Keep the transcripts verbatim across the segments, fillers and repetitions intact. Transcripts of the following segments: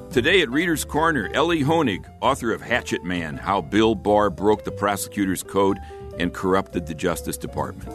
Today at Reader's Corner, Ellie Honig, author of Hatchet Man, How Bill Barr Broke the Prosecutor's Code and Corrupted the Justice Department.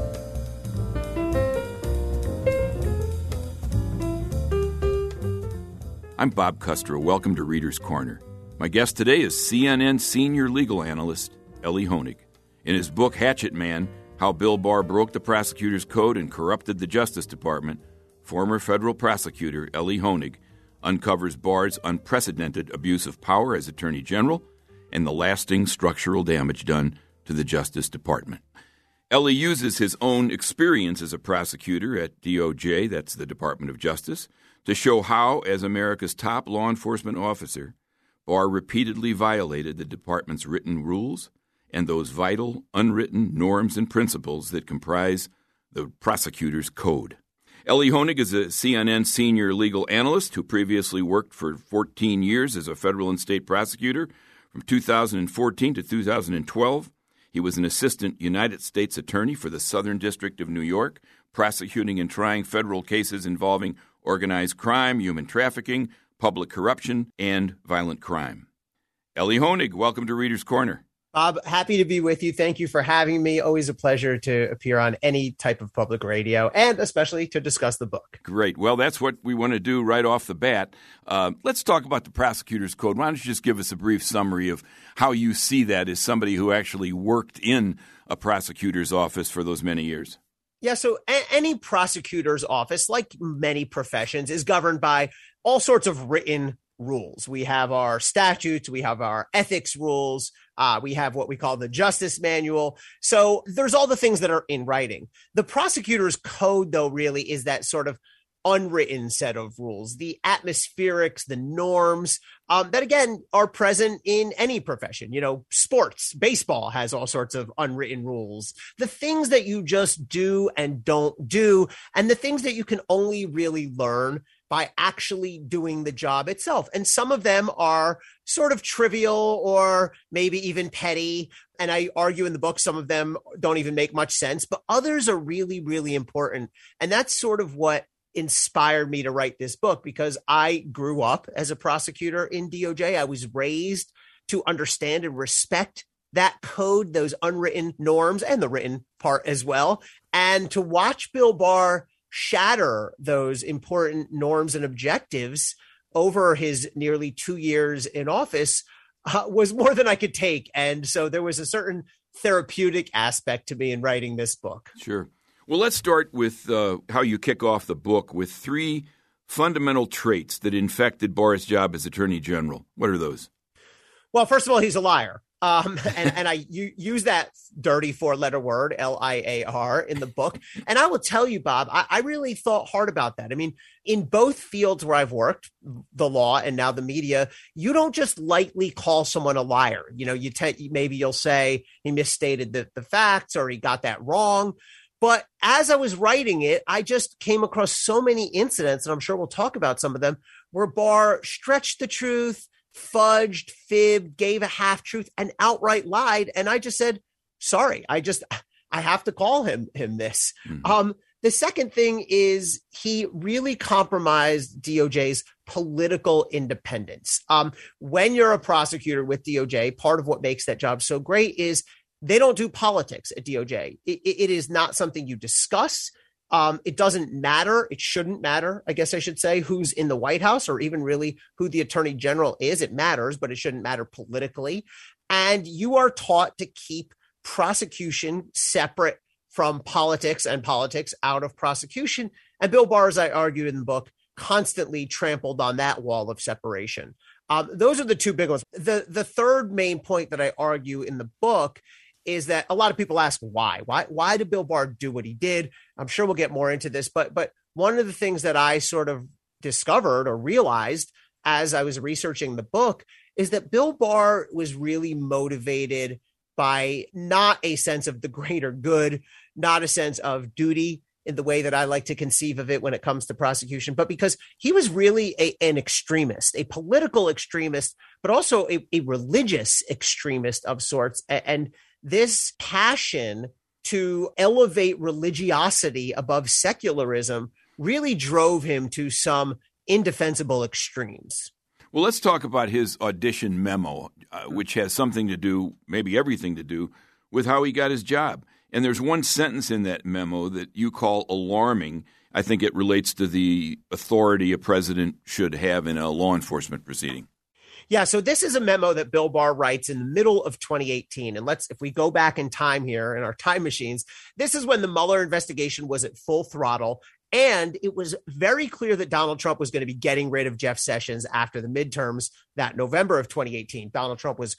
I'm Bob Custro. Welcome to Reader's Corner. My guest today is C N N senior legal analyst Ellie Honig. In his book, Hatchet Man, How Bill Barr Broke the Prosecutor's Code and Corrupted the Justice Department, former federal prosecutor Ellie Honig uncovers Barr's unprecedented abuse of power as Attorney General and the lasting structural damage done to the Justice Department. Ellie uses his own experience as a prosecutor at D O J, that's the Department of Justice, to show how, as America's top law enforcement officer, Barr repeatedly violated the department's written rules and those vital, unwritten norms and principles that comprise the prosecutor's code. Ellie Honig is a C N N senior legal analyst who previously worked for fourteen years as a federal and state prosecutor. From two thousand fourteen to two thousand twelve, he was an assistant United States attorney for the Southern District of New York, prosecuting and trying federal cases involving organized crime, human trafficking, public corruption, and violent crime. Ellie Honig, welcome to Reader's Corner. Bob, happy to be with you. Thank you for having me. Always a pleasure to appear on any type of public radio, and especially to discuss the book. Great. Well, that's what we want to do right off the bat. Uh, let's talk about the Prosecutor's Code. Why don't you just give us a brief summary of how you see that as somebody who actually worked in a prosecutor's office for those many years? Yeah, so a- any prosecutor's office, like many professions, is governed by all sorts of written rules. We have our statutes, we have our ethics rules, uh, we have what we call the justice manual. So there's all the things that are in writing. The prosecutor's code, though, really is that sort of unwritten set of rules, the atmospherics, the norms um, that, again, are present in any profession. You know, sports, baseball has all sorts of unwritten rules, the things that you just do and don't do, and the things that you can only really learn by actually doing the job itself. And some of them are sort of trivial or maybe even petty. And I argue in the book, some of them don't even make much sense, but others are really, really important. And that's sort of what inspired me to write this book, because I grew up as a prosecutor in D O J. I was raised to understand and respect that code, those unwritten norms, and the written part as well. And to watch Bill Barr shatter those important norms and objectives over his nearly two years in office uh, was more than I could take. And so there was a certain therapeutic aspect to me in writing this book. Sure. Well, let's start with uh, how you kick off the book with three fundamental traits that infected Barr's job as Attorney General. What are those? Well, first of all, he's a liar. Um, and, and I you, use that dirty four-letter word, L I A R, in the book. And I will tell you, Bob, I, I really thought hard about that. I mean, in both fields where I've worked, the law and now the media, you don't just lightly call someone a liar. You know, you te- maybe you'll say he misstated the, the facts or he got that wrong. But as I was writing it, I just came across so many incidents, and I'm sure we'll talk about some of them, where Barr stretched the truth, fudged, fibbed, gave a half truth, and outright lied. And I just said, sorry, I just, I have to call him, him this. Mm-hmm. Um, the second thing is he really compromised D O J's political independence. Um, when you're a prosecutor with D O J, part of what makes that job so great is they don't do politics at D O J. It, it is not something you discuss. Um, it doesn't matter. It shouldn't matter, I guess I should say, who's in the White House or even really who the Attorney General is. It matters, but it shouldn't matter politically. And you are taught to keep prosecution separate from politics and politics out of prosecution. And Bill Barr, as I argued in the book, constantly trampled on that wall of separation. Um, those are the two big ones. The, the third main point that I argue in the book is that a lot of people ask why, why, why did Bill Barr do what he did? I'm sure we'll get more into this, but, but one of the things that I sort of discovered or realized as I was researching the book is that Bill Barr was really motivated by not a sense of the greater good, not a sense of duty in the way that I like to conceive of it when it comes to prosecution, but because he was really a, an extremist, a political extremist, but also a, a religious extremist of sorts. And this passion to elevate religiosity above secularism really drove him to some indefensible extremes. Well, let's talk about his audition memo, uh, which has something to do, maybe everything to do, with how he got his job. And there's one sentence in that memo that you call alarming. I think it relates to the authority a president should have in a law enforcement proceeding. Yeah, so this is a memo that Bill Barr writes in the middle of twenty eighteen. And let's, if we go back in time here in our time machines, this is when the Mueller investigation was at full throttle. And it was very clear that Donald Trump was going to be getting rid of Jeff Sessions after the midterms that November of twenty eighteen. Donald Trump was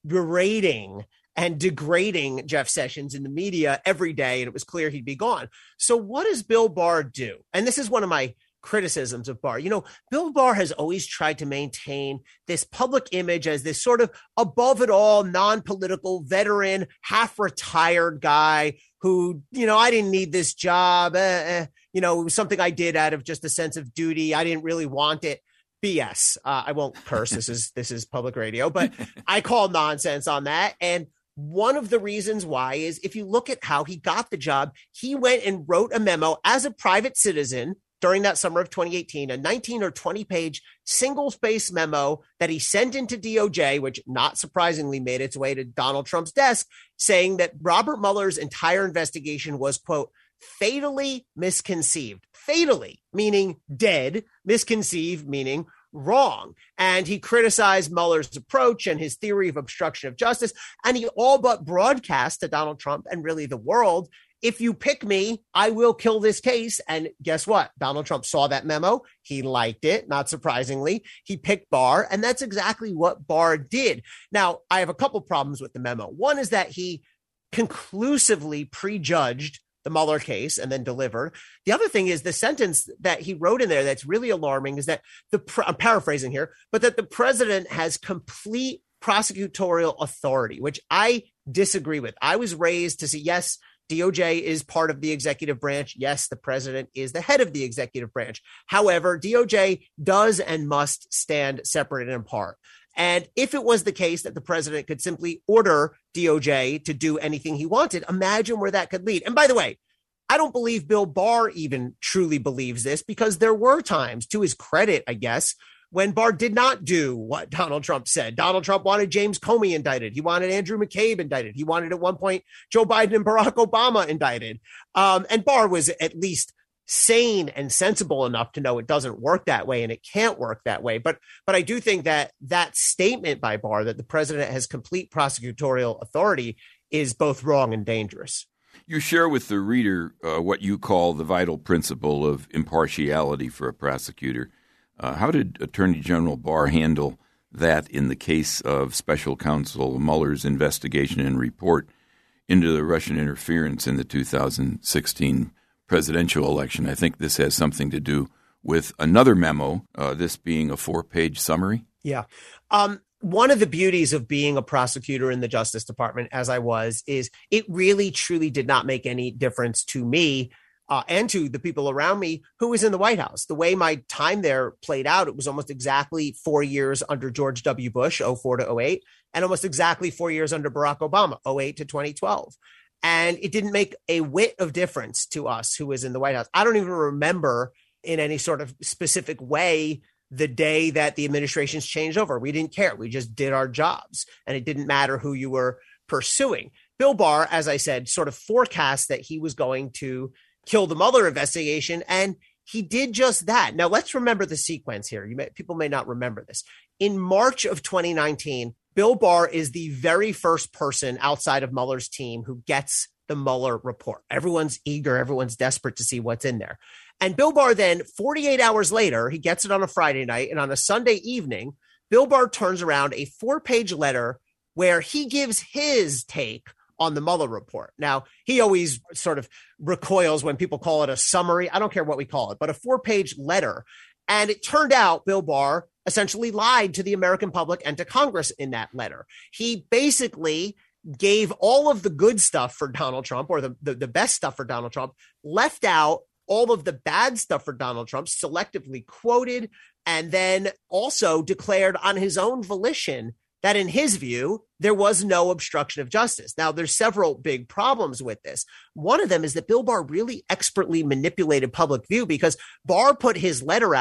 berating and degrading Jeff Sessions in the media every day, and it was clear he'd be gone. So what does Bill Barr do? And this is one of my criticisms of Barr. You know, Bill Barr has always tried to maintain this public image as this sort of above it all, non-political, veteran, half-retired guy who, you know, I didn't need this job. Eh, eh, you know, it was something I did out of just a sense of duty. I didn't really want it. B S. Uh, I won't curse. This is this is public radio, but I call nonsense on that. And one of the reasons why is if you look at how he got the job, he went and wrote a memo as a private citizen during that summer of twenty eighteen, a nineteen or twenty page single space memo that he sent into D O J, which not surprisingly made its way to Donald Trump's desk, saying that Robert Mueller's entire investigation was, quote, fatally misconceived. Fatally, meaning dead, misconceived, meaning wrong. And he criticized Mueller's approach and his theory of obstruction of justice. And he all but broadcast to Donald Trump and really the world, if you pick me, I will kill this case. And guess what? Donald Trump saw that memo. He liked it, not surprisingly. He picked Barr, and that's exactly what Barr did. Now, I have a couple problems with the memo. One is that he conclusively prejudged the Mueller case and then delivered. The other thing is the sentence that he wrote in there that's really alarming is that the, I'm paraphrasing here, but that the president has complete prosecutorial authority, which I disagree with. I was raised to see, yes, D O J is part of the executive branch. Yes, the president is the head of the executive branch. However, D O J does and must stand separate and apart. And if it was the case that the president could simply order D O J to do anything he wanted, imagine where that could lead. And by the way, I don't believe Bill Barr even truly believes this, because there were times, to his credit, I guess, when Barr did not do what Donald Trump said. Donald Trump wanted James Comey indicted. He wanted Andrew McCabe indicted. He wanted at one point Joe Biden and Barack Obama indicted. Um, and Barr was at least sane and sensible enough to know it doesn't work that way and it can't work that way. But but I do think that that statement by Barr that the president has complete prosecutorial authority is both wrong and dangerous. You share with the reader uh, what you call the vital principle of impartiality for a prosecutor. Uh, how did Attorney General Barr handle that in the case of Special Counsel Mueller's investigation and report into the Russian interference in the two thousand sixteen presidential election? I think this has something to do with another memo, uh, this being a four-page summary. Yeah. Um, one of the beauties of being a prosecutor in the Justice Department, as I was, is it really, truly did not make any difference to me uh, and to the people around me who was in the White House. The way my time there played out, it was almost exactly four years under George W. Bush, oh four to oh eight, and almost exactly four years under Barack Obama, oh eight to twenty twelve. And it didn't make a whit of difference to us who was in the White House. I don't even remember in any sort of specific way the day that the administrations changed over. We didn't care. We just did our jobs, and it didn't matter who you were pursuing. Bill Barr, as I said, sort of forecast that he was going to kill the Mueller investigation, and he did just that. Now, let's remember the sequence here. You may, people may not remember this. In March of twenty nineteen, Bill Barr is the very first person outside of Mueller's team who gets the Mueller report. Everyone's eager. Everyone's desperate to see what's in there. And Bill Barr then, forty-eight hours later, he gets it on a Friday night, and on a Sunday evening, Bill Barr turns around a four-page letter where he gives his take on the Mueller report. Now, he always sort of recoils when people call it a summary. I don't care what we call it, but a four-page letter. And it turned out Bill Barr essentially lied to the American public and to Congress in that letter. He basically gave all of the good stuff for Donald Trump, or the, the, the best stuff for Donald Trump, left out all of the bad stuff for Donald Trump, selectively quoted, and then also declared on his own volition that in his view, there was no obstruction of justice. Now, there's several big problems with this. One of them is that Bill Barr really expertly manipulated public view, because Barr put his letter out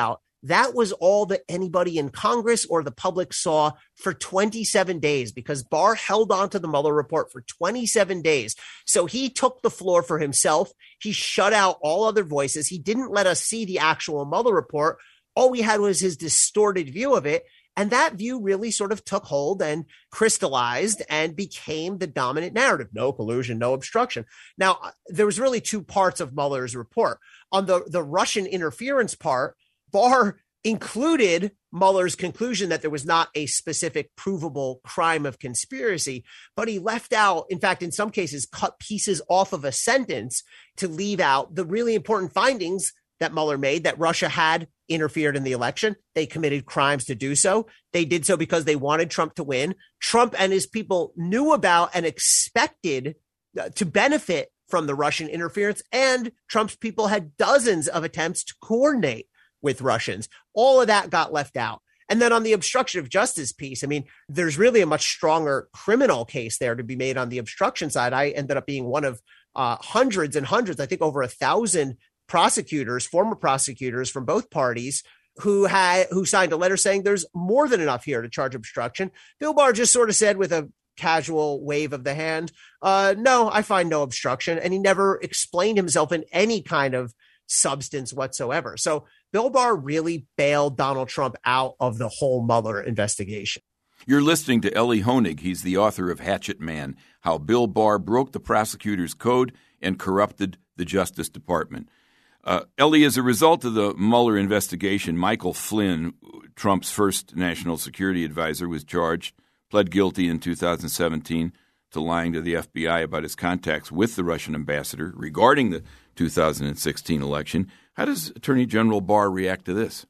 that was all that anybody in Congress or the public saw for twenty-seven days, because Barr held on to the Mueller report for twenty-seven days. So he took the floor for himself. He shut out all other voices. He didn't let us see the actual Mueller report. All we had was his distorted view of it. And that view really sort of took hold and crystallized and became the dominant narrative. No collusion, no obstruction. Now, there was really two parts of Mueller's report. On the, the Russian interference part, Barr included Mueller's conclusion that there was not a specific provable crime of conspiracy, but he left out, in fact, in some cases, cut pieces off of a sentence to leave out the really important findings that Mueller made, that Russia had interfered in the election. They committed crimes to do so. They did so because they wanted Trump to win. Trump and his people knew about and expected uh, to benefit from the Russian interference. And Trump's people had dozens of attempts to coordinate with Russians. All of that got left out. And then on the obstruction of justice piece, I mean, there's really a much stronger criminal case there to be made on the obstruction side. I ended up being one of uh, hundreds and hundreds, I think over a thousand prosecutors, former prosecutors from both parties who had who signed a letter saying there's more than enough here to charge obstruction. Bill Barr just sort of said with a casual wave of the hand, uh, no, I find no obstruction. And he never explained himself in any kind of substance whatsoever. So Bill Barr really bailed Donald Trump out of the whole Mueller investigation. You're listening to Elie Honig. He's the author of Hatchet Man, How Bill Barr Broke the Prosecutor's Code and Corrupted the Justice Department. Uh, Elie, as a result of the Mueller investigation, Michael Flynn, Trump's first national security advisor, was charged, pled guilty in two thousand seventeen to lying to the F B I about his contacts with the Russian ambassador regarding the two thousand sixteen election. How does Attorney General Barr react to this?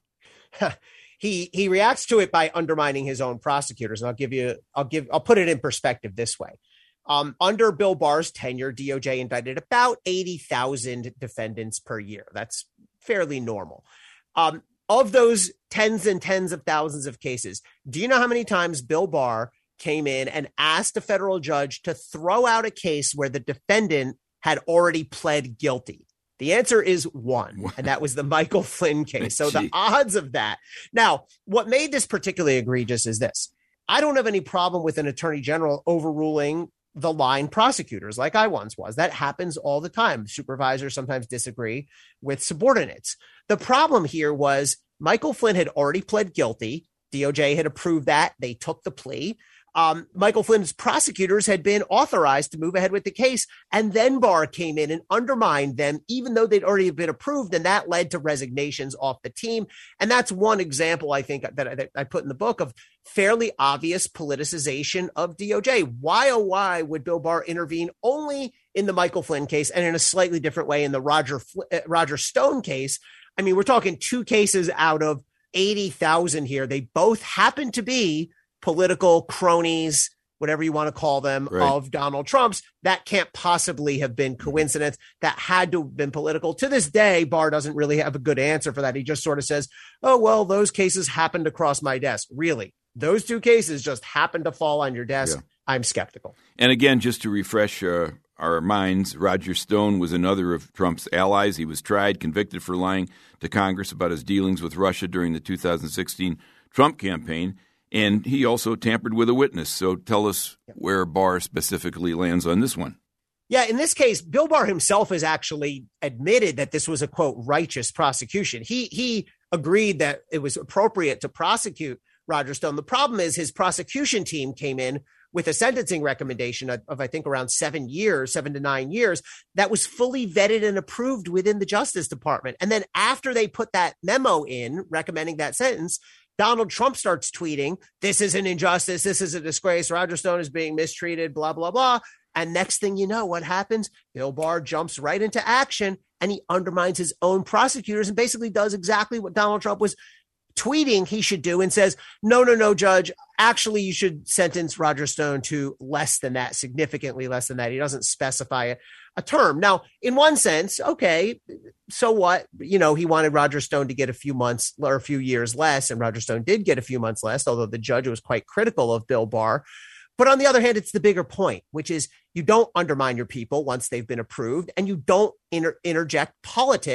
he he reacts to it by undermining his own prosecutors. And I'll give you, I'll give, I'll put it in perspective this way. Um, under Bill Barr's tenure, D O J indicted about eighty thousand defendants per year. That's fairly normal. Um, of those tens and tens of thousands of cases, do you know how many times Bill Barr came in and asked a federal judge to throw out a case where the defendant had already pled guilty? The answer is one, and that was the Michael Flynn case. So the odds of that. Now, what made this particularly egregious is this. I don't have any problem with an attorney general overruling the line prosecutors like I once was. That happens all the time. Supervisors sometimes disagree with subordinates. The problem here was Michael Flynn had already pled guilty. D O J had approved that. They took the plea. Um, Michael Flynn's prosecutors had been authorized to move ahead with the case. And then Barr came in and undermined them, even though they'd already been approved. And that led to resignations off the team. And that's one example, I think, that I, that I put in the book of fairly obvious politicization of D O J. Why, oh, why would Bill Barr intervene only in the Michael Flynn case and in a slightly different way in the Roger, uh, Roger Stone case? I mean, we're talking two cases out of eighty thousand here. They both happen to be political cronies, whatever you want to call them, right, of Donald Trump's. That can't possibly have been coincidence. That had to have been political. To this day, Barr doesn't really have a good answer for that. He just sort of says, oh, well, those cases happened to cross my desk. Really? Those two cases just happened to fall on your desk? Yeah. I'm skeptical. And again, just to refresh uh, our minds, Roger Stone was another of Trump's allies. He was tried, convicted for lying to Congress about his dealings with Russia during the two thousand sixteen Trump campaign. And he also tampered with a witness. So tell us where Barr specifically lands on this one. Yeah, in this case, Bill Barr himself has actually admitted that this was a, quote, righteous prosecution. He he agreed that it was appropriate to prosecute Roger Stone. The problem is his prosecution team came in with a sentencing recommendation of, of, I think, around seven years, seven to nine years, that was fully vetted and approved within the Justice Department. And then after they put that memo in recommending that sentence, Donald Trump starts tweeting, this is an injustice, this is a disgrace, Roger Stone is being mistreated, blah, blah, blah. And next thing you know, what happens? Bill Barr jumps right into action and he undermines his own prosecutors and basically does exactly what Donald Trump was tweeting he should do and says, no, no, no, Judge, actually you should sentence Roger Stone to less than that, significantly less than that. He doesn't specify a, a term. Now, in one sense, okay, so what? You know, he wanted Roger Stone to get a few months or a few years less, and Roger Stone did get a few months less, although the judge was quite critical of Bill Barr. But on the other hand, it's the bigger point, which is you don't undermine your people once they've been approved, and you don't inter- interject politics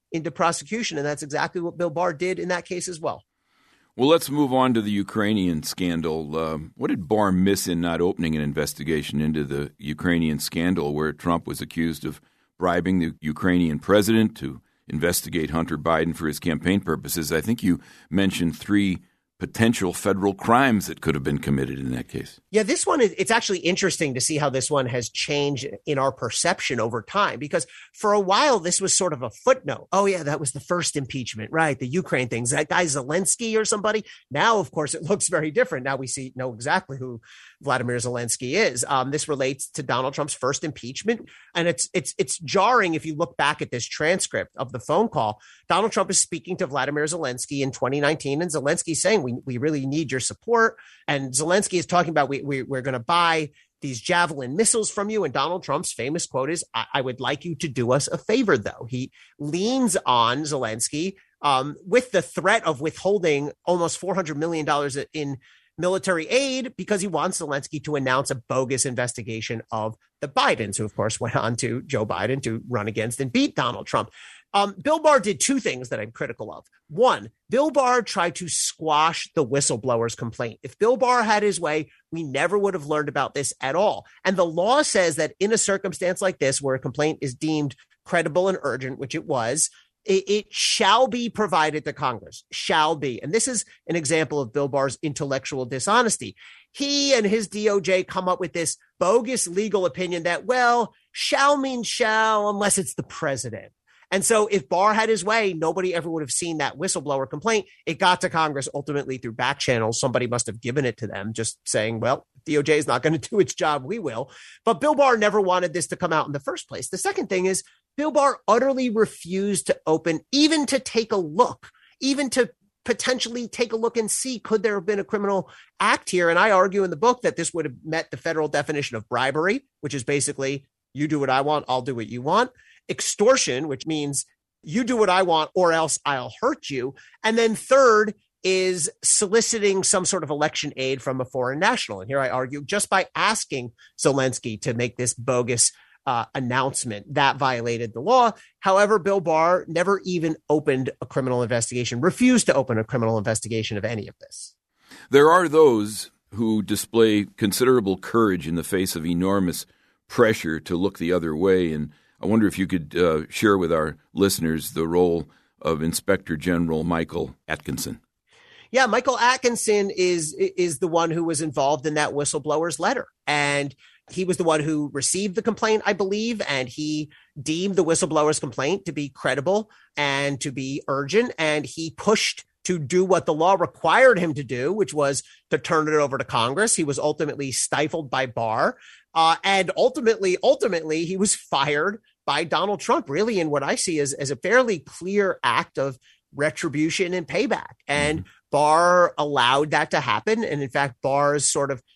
into prosecution. And that's exactly what Bill Barr did in that case as well. Well, let's move on to the Ukrainian scandal. Uh, what did Barr miss in not opening an investigation into the Ukrainian scandal where Trump was accused of bribing the Ukrainian president to investigate Hunter Biden for his campaign purposes? I think you mentioned three potential federal crimes that could have been committed in that case. Yeah, this one, it's actually interesting to see how this one has changed in our perception over time, because for a while, this was sort of a footnote. Oh, yeah, that was the first impeachment, right? The Ukraine things, that guy Zelensky or somebody. Now, of course, it looks very different. Now we see know exactly who Vladimir Zelensky is. Um, this relates to Donald Trump's first impeachment. And it's it's it's jarring if you look back at this transcript of the phone call. Donald Trump is speaking to Vladimir Zelensky in twenty nineteen, and Zelensky's saying, we, we really need your support. And Zelensky is talking about, we, we, we're going to buy these Javelin missiles from you. And Donald Trump's famous quote is, I, I would like you to do us a favor, though. He leans on Zelensky um, with the threat of withholding almost four hundred million dollars in military aid because he wants Zelensky to announce a bogus investigation of the Bidens, who, of course, went on to Joe Biden to run against and beat Donald Trump. Um, Bill Barr did two things that I'm critical of. One, Bill Barr tried to squash the whistleblower's complaint. If Bill Barr had his way, we never would have learned about this at all. And the law says that in a circumstance like this, where a complaint is deemed credible and urgent, which it was, it, it shall be provided to Congress, shall be. And this is an example of Bill Barr's intellectual dishonesty. He and his D O J come up with this bogus legal opinion that, well, shall means shall unless it's the president. And so if Barr had his way, nobody ever would have seen that whistleblower complaint. It got to Congress ultimately through back channels. Somebody must have given it to them, just saying, well, D O J is not going to do its job. We will. But Bill Barr never wanted this to come out in the first place. The second thing is Bill Barr utterly refused to open, even to take a look, even to potentially take a look and see, could there have been a criminal act here? And I argue in the book that this would have met the federal definition of bribery, which is basically you do what I want, I'll do what you want. Extortion, which means you do what I want or else I'll hurt you. And then third is soliciting some sort of election aid from a foreign national. And here I argue just by asking Zelensky to make this bogus uh, announcement that violated the law. However, Bill Barr never even opened a criminal investigation, refused to open a criminal investigation of any of this. There are those who display considerable courage in the face of enormous pressure to look the other way. And I wonder if you could uh, share with our listeners the role of Inspector General Michael Atkinson. Yeah, Michael Atkinson is is the one who was involved in that whistleblower's letter. And he was the one who received the complaint, I believe, and he deemed the whistleblower's complaint to be credible and to be urgent. And he pushed to do what the law required him to do, which was to turn it over to Congress. He was ultimately stifled by Barr. Uh, and ultimately, ultimately, he was fired by Donald Trump, really, in what I see as, as a fairly clear act of retribution and payback. And mm-hmm. Barr allowed that to happen. And in fact, Barr's sort of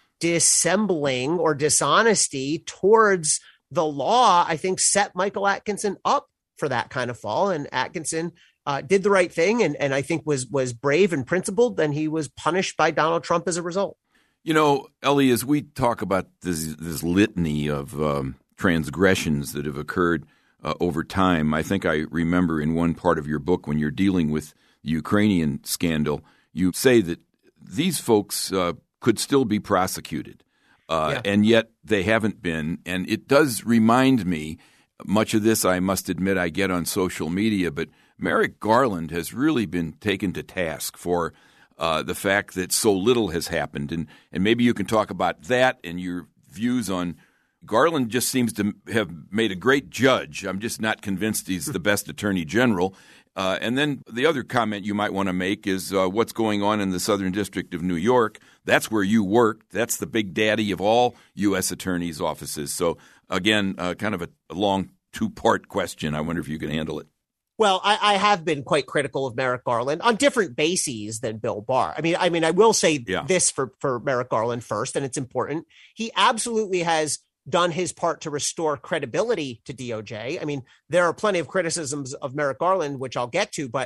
dissembling or dishonesty towards the law, I think, set Michael Atkinson up for that kind of fall. And Atkinson uh, did the right thing and, and I think was was brave and principled, and he was punished by Donald Trump as a result. You know, Ellie, as we talk about this, this litany of um, transgressions that have occurred uh, over time, I think I remember in one part of your book when you're dealing with the Ukrainian scandal, you say that these folks uh, could still be prosecuted, uh, yeah. and yet they haven't been. And it does remind me, much of this I must admit I get on social media, but Merrick Garland has really been taken to task for Uh, the fact that so little has happened. And, and maybe you can talk about that and your views on Garland. Just seems to have made a great judge. I'm just not convinced he's the best attorney general. Uh, and then the other comment you might want to make is uh, what's going on in the Southern District of New York. That's where you worked. That's the big daddy of all U S attorneys' offices. So, again, uh, kind of a, a long two-part question. I wonder if you can handle it. Well, I, I have been quite critical of Merrick Garland on different bases than Bill Barr. I mean, I mean, I will say yeah. this for, for Merrick Garland first, and it's important. He absolutely has done his part to restore credibility to D O J. I mean, there are plenty of criticisms of Merrick Garland, which I'll get to, but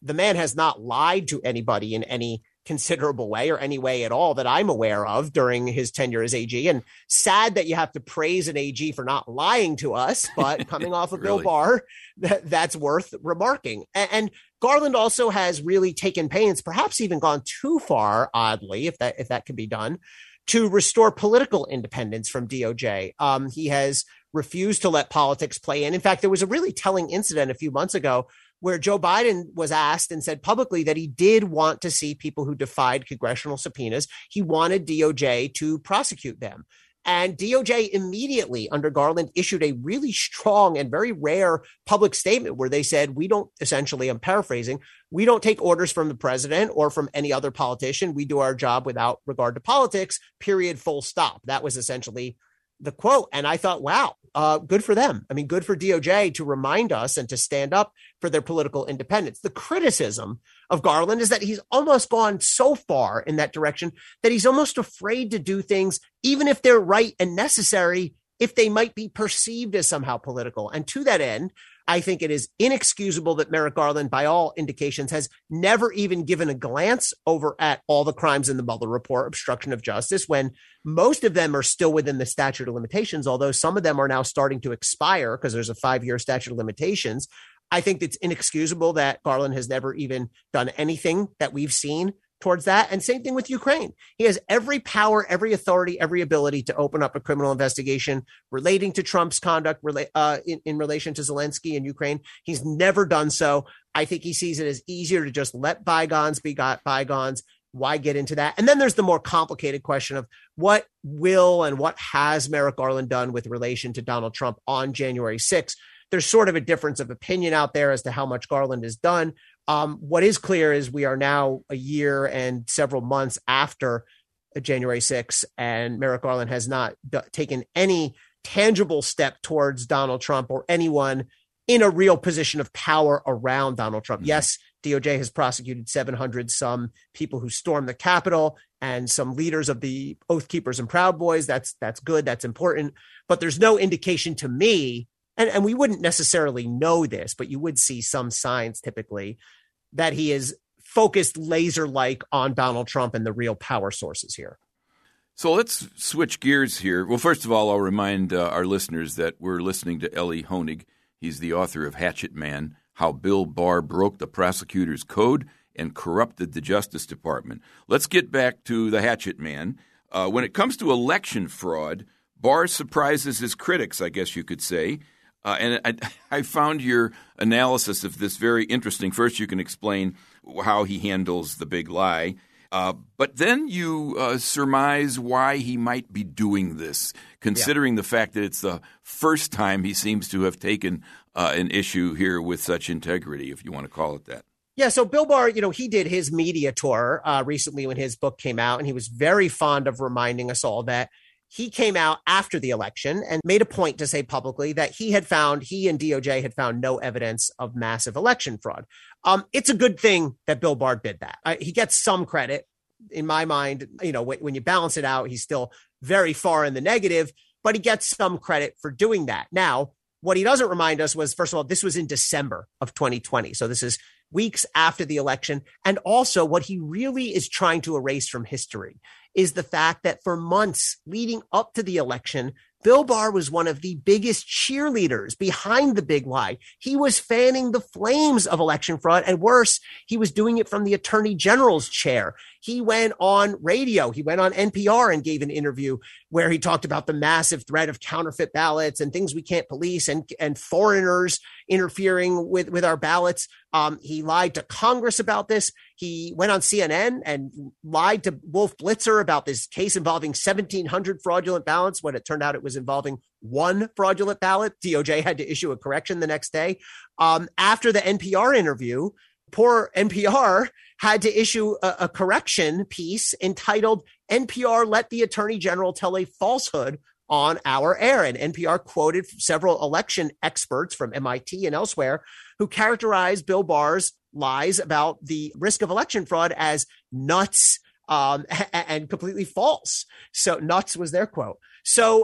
the man has not lied to anybody in any considerable way or any way at all that I'm aware of during his tenure as A G. And sad that you have to praise an A G for not lying to us, but coming off of Really? Bill Barr, that, that's worth remarking. And, and Garland also has really taken pains, perhaps even gone too far, oddly, if that if that can be done, to restore political independence from D O J. Um, he has refused to let politics play in. In fact, there was a really telling incident a few months ago where Joe Biden was asked and said publicly that he did want to see people who defied congressional subpoenas. He wanted D O J to prosecute them. And D O J immediately under Garland issued a really strong and very rare public statement where they said, we don't essentially, I'm paraphrasing, we don't take orders from the president or from any other politician. We do our job without regard to politics, period, full stop. That was essentially the quote. And I thought, wow, uh, good for them. I mean, good for D O J to remind us and to stand up for their political independence. The criticism of Garland is that he's almost gone so far in that direction that he's almost afraid to do things, even if they're right and necessary, if they might be perceived as somehow political. And to that end, I think it is inexcusable that Merrick Garland, by all indications, has never even given a glance over at all the crimes in the Mueller report, obstruction of justice, when most of them are still within the statute of limitations, although some of them are now starting to expire because there's a five-year statute of limitations. I think it's inexcusable that Garland has never even done anything that we've seen towards that. And same thing with Ukraine. He has every power, every authority, every ability to open up a criminal investigation relating to Trump's conduct uh, in, in relation to Zelensky and Ukraine. He's never done so. I think he sees it as easier to just let bygones be got bygones. Why get into that? And then there's the more complicated question of what will and what has Merrick Garland done with relation to Donald Trump on January sixth. There's sort of a difference of opinion out there as to how much Garland has done. Um, what is clear is we are now a year and several months after January sixth, and Merrick Garland has not d- taken any tangible step towards Donald Trump or anyone in a real position of power around Donald Trump. Mm-hmm. Yes, D O J has prosecuted seven hundred some people who stormed the Capitol and some leaders of the Oath Keepers and Proud Boys. That's that's good. That's important. But there's no indication to me, and, and we wouldn't necessarily know this, but you would see some signs typically that he is focused laser-like on Donald Trump and the real power sources here. So let's switch gears here. Well, first of all, I'll remind uh, our listeners that we're listening to Elie Honig. He's the author of Hatchet Man, How Bill Barr Broke the Prosecutor's Code and Corrupted the Justice Department. Let's get back to the Hatchet Man. Uh, when it comes to election fraud, Barr surprises his critics, I guess you could say. Uh, and I, I found your analysis of this very interesting. First, you can explain how he handles the big lie. Uh, but then you uh, surmise why he might be doing this, considering yeah. the fact that it's the first time he seems to have taken uh, an issue here with such integrity, if you want to call it that. Yeah, so Bill Barr, you know, he did his media tour uh, recently when his book came out, and he was very fond of reminding us all that he came out after the election and made a point to say publicly that he had found, he and D O J had found no evidence of massive election fraud. Um, it's a good thing that Bill Barr did that. I, he gets some credit. In my mind, you know, when, when you balance it out, he's still very far in the negative, but he gets some credit for doing that. Now, what he doesn't remind us was, first of all, this was in December of twenty twenty. So this is weeks after the election. And also what he really is trying to erase from history is the fact that for months leading up to the election, Bill Barr was one of the biggest cheerleaders behind the big lie. He was fanning the flames of election fraud. And worse, he was doing it from the attorney general's chair. He went on radio. He went on N P R and gave an interview where he talked about the massive threat of counterfeit ballots and things we can't police and, and foreigners interfering with, with our ballots. Um, he lied to Congress about this. He went on C N N and lied to Wolf Blitzer about this case involving seventeen hundred fraudulent ballots when it turned out it was involving one fraudulent ballot. D O J had to issue a correction the next day. Um, after the N P R interview, poor N P R had to issue a, a correction piece entitled N P R Let the Attorney General Tell a Falsehood on Our Air. And N P R quoted several election experts from M I T and elsewhere who characterized Bill Barr's lies about the risk of election fraud as nuts um, and completely false. So nuts was their quote. So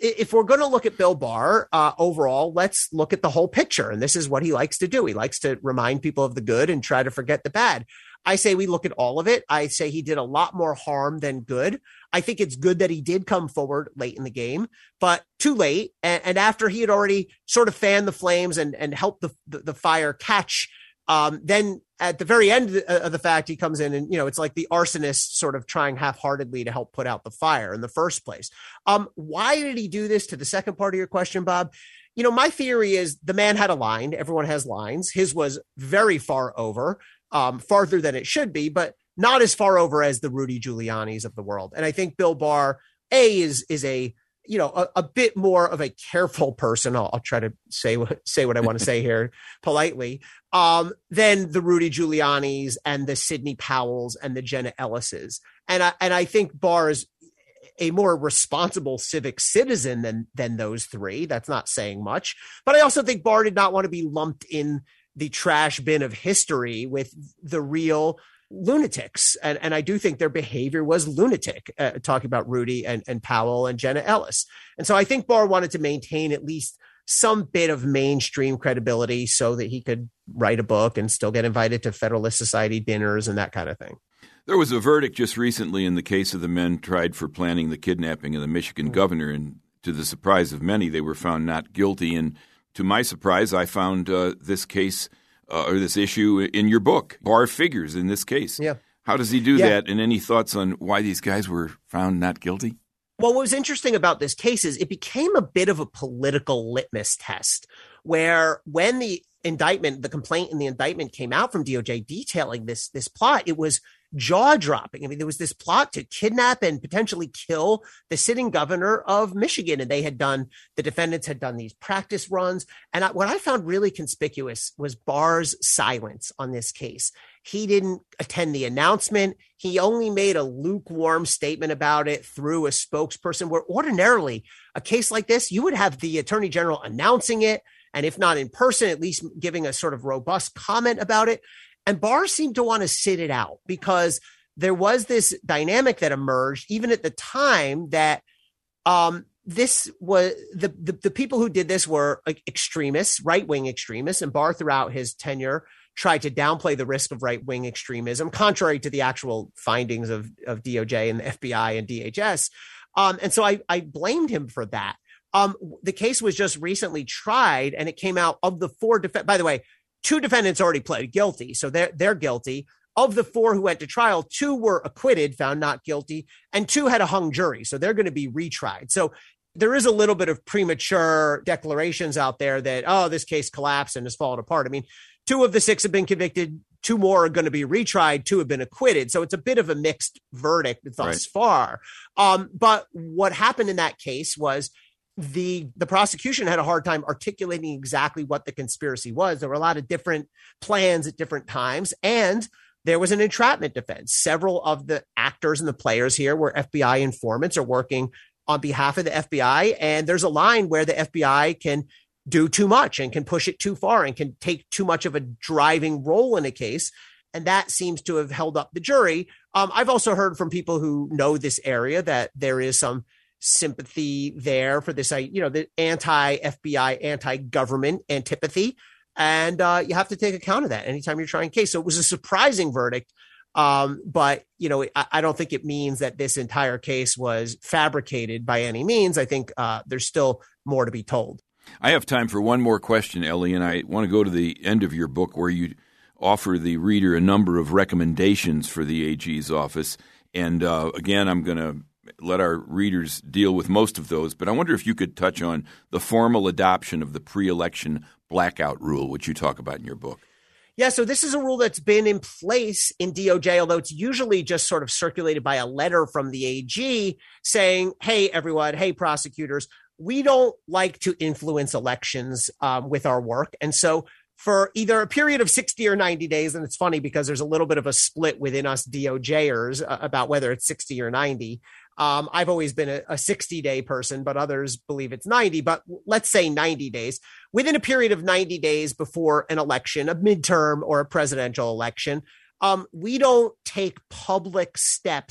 if we're going to look at Bill Barr uh, overall, let's look at the whole picture. And this is what he likes to do. He likes to remind people of the good and try to forget the bad. I say we look at all of it. I say he did a lot more harm than good. I think it's good that he did come forward late in the game, but too late. And, and after he had already sort of fanned the flames and, and helped the, the, the fire catch, um, then at the very end of the, of the fact, he comes in and, you know, it's like the arsonist sort of trying half-heartedly to help put out the fire in the first place. Um, why did he do this? To the second part of your question, Bob, you know, my theory is the man had a line. Everyone has lines. His was very far over, um, farther than it should be, but not as far over as the Rudy Giuliani's of the world. And I think Bill Barr, A, is is a, you know, a, a bit more of a careful person. I'll, I'll try to say what, say what I want to say here politely, um, than the Rudy Giuliani's and the Sidney Powell's and the Jenna Ellis's. And I, and I think Barr is a more responsible civic citizen than, than those three. That's not saying much, but I also think Barr did not want to be lumped in the trash bin of history with the real lunatics. And, and I do think their behavior was lunatic, uh, talking about Rudy and, and Powell and Jenna Ellis. And so I think Barr wanted to maintain at least some bit of mainstream credibility so that he could write a book and still get invited to Federalist Society dinners and that kind of thing. There was a verdict just recently in the case of the men tried for planning the kidnapping of the Michigan mm-hmm. governor. And to the surprise of many, they were found not guilty. And to my surprise, I found uh, this case Uh, or this issue in your book. Barr figures in this case. Yeah. How does he do yeah. that? And any thoughts on why these guys were found not guilty? Well, what was interesting about this case is it became a bit of a political litmus test where when the indictment, the complaint in the indictment came out from D O J detailing this, this plot, it was jaw-dropping. I mean, there was this plot to kidnap and potentially kill the sitting governor of Michigan. And they had done, the defendants had done these practice runs. And I, what I found really conspicuous was Barr's silence on this case. He didn't attend the announcement. He only made a lukewarm statement about it through a spokesperson, where ordinarily a case like this, you would have the attorney general announcing it. And if not in person, at least giving a sort of robust comment about it. And Barr seemed to want to sit it out because there was this dynamic that emerged even at the time that um, this was the, the, the people who did this were like extremists, right-wing extremists. And Barr throughout his tenure tried to downplay the risk of right-wing extremism, contrary to the actual findings of, of D O J and the F B I and D H S. Um, and so I, I blamed him for that. Um, the case was just recently tried and it came out of the four def- by the way, two defendants already pled guilty, so they're, they're guilty. Of the four who went to trial, two were acquitted, found not guilty, and two had a hung jury, so they're going to be retried. So there is a little bit of premature declarations out there that, oh, this case collapsed and has fallen apart. I mean, two of the six have been convicted, two more are going to be retried, two have been acquitted. So it's a bit of a mixed verdict thus right. far. Um, but what happened in that case was the the prosecution had a hard time articulating exactly what the conspiracy was. There were a lot of different plans at different times, and there was an entrapment defense. Several of the actors and the players here were F B I informants or working on behalf of the F B I, and there's a line where the F B I can do too much and can push it too far and can take too much of a driving role in a case, and that seems to have held up the jury. Um, I've also heard from people who know this area that there is some sympathy there for this, you know, the anti-F B I, anti-government antipathy. And uh, you have to take account of that anytime you're trying a case. So it was a surprising verdict. Um, but, you know, I, I don't think it means that this entire case was fabricated by any means. I think uh, there's still more to be told. I have time for one more question, Ellie, and I want to go to the end of your book where you offer the reader a number of recommendations for the A G's office. And uh, again, I'm going to let our readers deal with most of those, but I wonder if you could touch on the formal adoption of the pre-election blackout rule, which you talk about in your book. Yeah, so this is a rule that's been in place in D O J, although it's usually just sort of circulated by a letter from the A G saying, hey, everyone, hey, prosecutors, we don't like to influence elections um, with our work. And so for either a period of sixty or ninety days, and it's funny because there's a little bit of a split within us DOJers uh, about whether it's sixty or ninety. Um, I've always been a, a sixty-day person, but others believe it's ninety. But let's say ninety days. Within a period of ninety days before an election, a midterm or a presidential election, um, we don't take public steps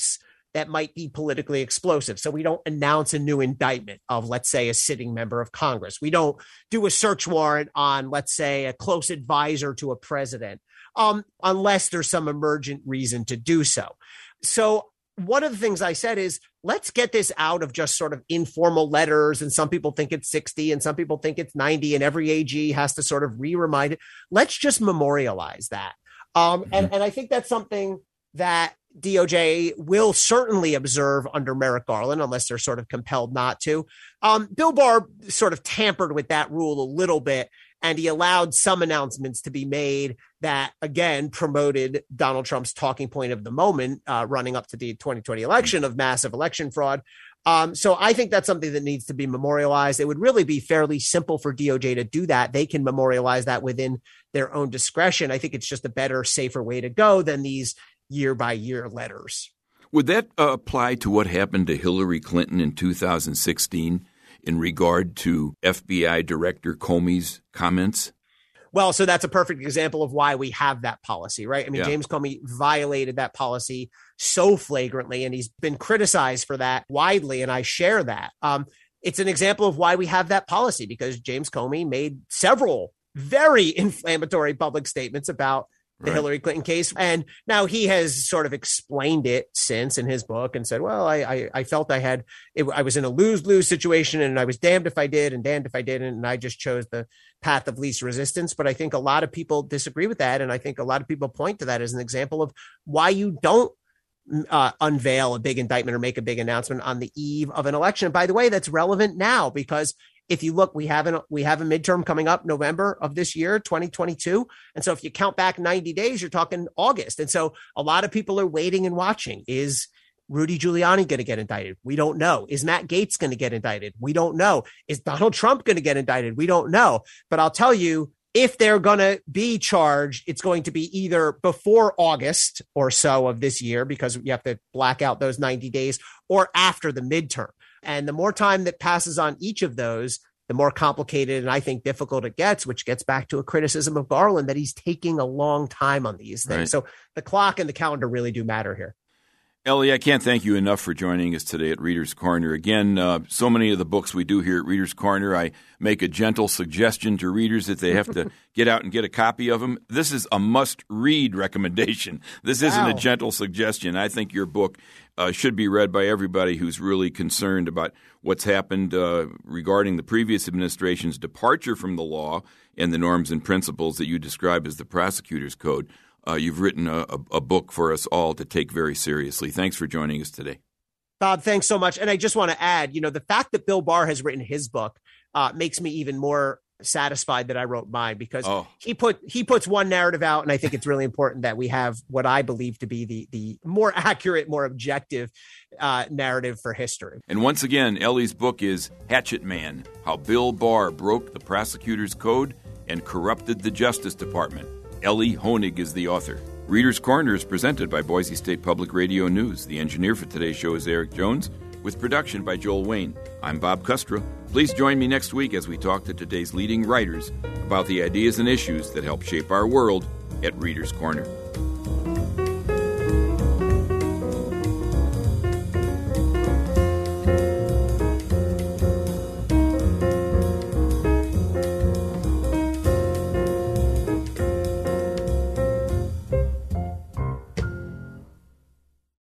that might be politically explosive. So we don't announce a new indictment of, let's say, a sitting member of Congress. We don't do a search warrant on, let's say, a close advisor to a president, um, unless there's some emergent reason to do so. So one of the things I said is, let's get this out of just sort of informal letters. And some people think it's sixty and some people think it's ninety, and every A G has to sort of re-remind it. Let's just memorialize that. Um, mm-hmm. and, and I think that's something that D O J will certainly observe under Merrick Garland, unless they're sort of compelled not to. Um, Bill Barr sort of tampered with that rule a little bit, and he allowed some announcements to be made that, again, promoted Donald Trump's talking point of the moment, uh, running up to the twenty twenty election, of massive election fraud. Um, so I think that's something that needs to be memorialized. It would really be fairly simple for D O J to do that. They can memorialize that within their own discretion. I think it's just a better, safer way to go than these year by year letters. Would that uh, apply to what happened to Hillary Clinton in two thousand sixteen in regard to F B I Director Comey's comments? Well, so that's a perfect example of why we have that policy, right? I mean, Yeah. James Comey violated that policy so flagrantly, and he's been criticized for that widely, and I share that. Um, it's an example of why we have that policy, because James Comey made several very inflammatory public statements about the Right. Hillary Clinton case. And now he has sort of explained it since in his book and said, well, I I, I felt I had, it, I was in a lose-lose situation, and I was damned if I did and damned if I didn't. And I just chose the path of least resistance. But I think a lot of people disagree with that. And I think a lot of people point to that as an example of why you don't uh, unveil a big indictment or make a big announcement on the eve of an election. And by the way, that's relevant now, because if you look, we have an, we have a midterm coming up November of this year, twenty twenty-two. And so if you count back ninety days, you're talking August. And so a lot of people are waiting and watching. Is Rudy Giuliani going to get indicted? We don't know. Is Matt Gaetz going to get indicted? We don't know. Is Donald Trump going to get indicted? We don't know. But I'll tell you, if they're going to be charged, it's going to be either before August or so of this year, because you have to black out those ninety days, or after the midterm. And the more time that passes on each of those, the more complicated and I think difficult it gets, which gets back to a criticism of Garland that he's taking a long time on these things. Right. So the clock and the calendar really do matter here. Ellie, I can't thank you enough for joining us today at Reader's Corner. Again, uh, so many of the books we do here at Reader's Corner, I make a gentle suggestion to readers that they have to get out and get a copy of them. This is a must-read recommendation. This isn't Wow. a gentle suggestion. I think your book uh, should be read by everybody who's really concerned about what's happened uh, regarding the previous administration's departure from the law and the norms and principles that you describe as the prosecutor's code. Uh, you've written a, a, a book for us all to take very seriously. Thanks for joining us today. Bob, thanks so much. And I just want to add, you know, the fact that Bill Barr has written his book uh, makes me even more satisfied that I wrote mine, because Oh. he put he puts one narrative out, and I think it's really important that we have what I believe to be the the more accurate, more objective uh, narrative for history. And once again, Ellie's book is Hatchet Man: How Bill Barr Broke the Prosecutor's Code and Corrupted the Justice Department. Ellie Honig is the author. Reader's Corner is presented by Boise State Public Radio News. The engineer for today's show is Eric Jones, with production by Joel Wayne. I'm Bob Kustra. Please join me next week as we talk to today's leading writers about the ideas and issues that help shape our world at Reader's Corner.